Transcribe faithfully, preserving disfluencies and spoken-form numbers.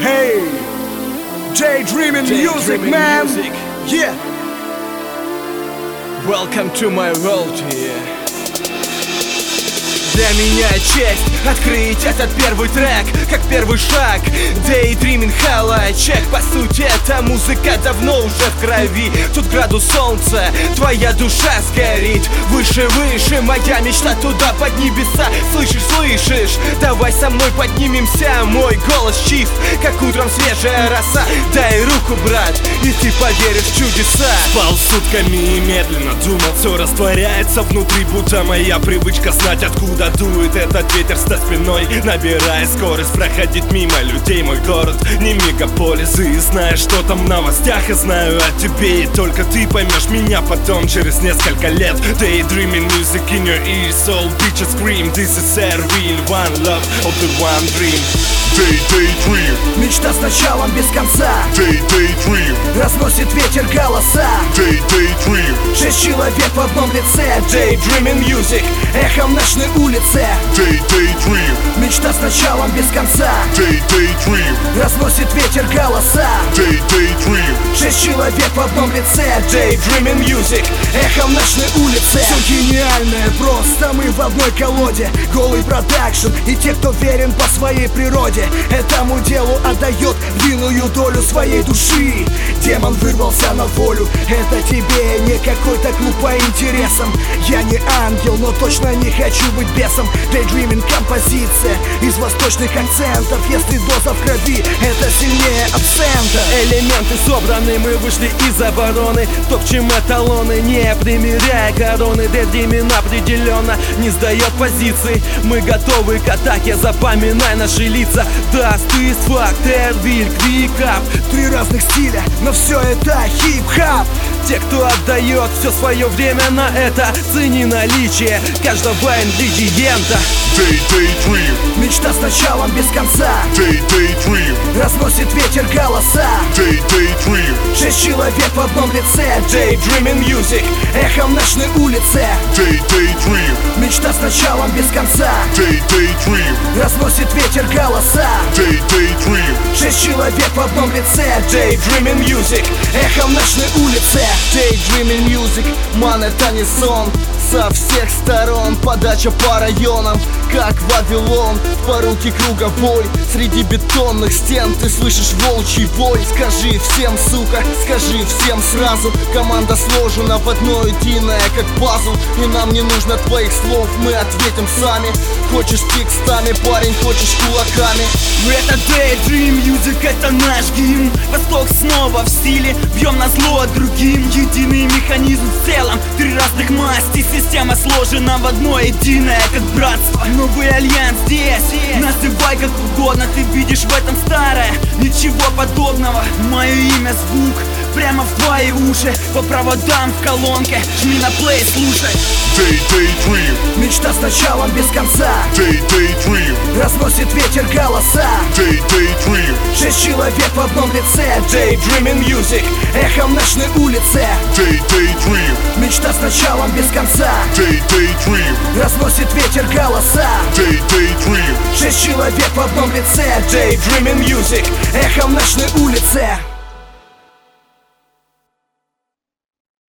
Hey, Daydreaming music, man. Music. Yeah. Welcome to my world, yeah. Для меня честь открыть этот первый трек, как первый шаг. Daydreaming Highlight. По сути, эта музыка давно уже в крови. Тут градус солнца, твоя душа сгорит. Выше, выше, моя мечта туда под небеса. Слышишь, слышишь? Давай со мной поднимемся. Мой голос чист, как утром свежая роса. Дай руку, брат, и ты поверишь в чудеса. Спал сутками и медленно думал, все растворяется внутри, будто моя привычка знать, откуда дует этот ветер за спиной, набирая скорость, проходить мимо людей мой город, не мегаполис. И знаешь, что там в новостях, я знаю о тебе, и только ты поймешь меня потом, через несколько лет. Daydreaming music in your ears, all bitches scream. This is a real one love of the one dream. Day, daydream. Мечта с началом без конца. Day, daydream. Разносит ветер голоса. Day, daydream. Шесть человек в одном лице. Daydreaming music, эхом ночной улице. Day, daydream. Мечта с началом без конца. Day, daydream. Разносит ветер голоса. Day, daydream. Шесть человек в одном лице. Daydreaming music, эхом ночной улице. Все гениальное, просто мы в одной колоде. Голый продакшн и те, кто верен по своей природе, этому делу отдает львиную долю своей души. Демон вырвался на волю. Это тебе не какой-то клуб по интересам. Я не ангел, но точно не хочу быть бесом. Daydreaming композиция из восточных акцентов. Если доза в крови, это сильнее абсента. Элементы собраны, мы вышли из обороны. Топчем эталоны, не примеряя короны. Daydreaming определенно не сдает позиции. Мы готовы к атаке, запоминай наши лица. Даст из фактор, виль, квикап. Три разных стиля, но все это хип-хап. Те, кто отдает все свое время на это, цени наличие каждого ингредиента. Day, daydream. Мечта с началом без конца. Day, daydream. Разносит ветер голоса. Day, daydream. Шесть человек в одном лице. Daydreaming music, эхом ночной улице. Day, daydream. Мечта с началом без конца. Day, daydream. Разносит ветер голоса. Day, daydream. Шесть человек в одном лице. Daydreaming music, эхом ночной улице. Daydreaming music, ман, это не сон. Со всех сторон подача по районам, как Вавилон, в поруки круговой. Среди бетонных стен ты слышишь волчий вой. Скажи всем, сука, скажи всем сразу. Команда сложена в одно единое, как пазл. И нам не нужно твоих слов, мы ответим сами. Хочешь текстами, парень, хочешь кулаками. Это Daydream Music, это наш гимн. Восток снова в стиле, бьем на зло другим. Единый механизм в целом, три разных масти. Система сложена в одно единое, как братство. Новый альянс здесь, называй как угодно. Ты видишь в этом старое, ничего подобного. Мое имя звук, прямо в твои уши. По проводам в колонке, жми на плей, слушай. Day, daydream. Мечта с началом без конца. Day, daydream. Разносит ветер голоса. Day, daydream. Шесть человек в одном лице. Daydreaming music, эхом ночной улице. Day, daydream. Мечта с началом без конца. Day, daydream. Разносит ветер голоса. Day, daydream. Шесть человек в одном лице. Daydreaming music, эхом ночной улице.